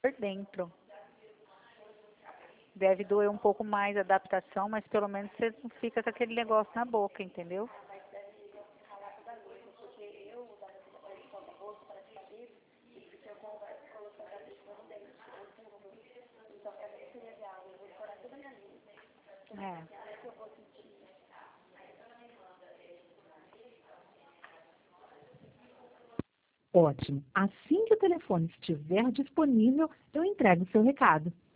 por dentro. Deve doer um pouco mais a adaptação, mas pelo menos você não fica com aquele negócio na boca, entendeu? É. Ótimo. Assim que o telefone estiver disponível, eu entrego o seu recado.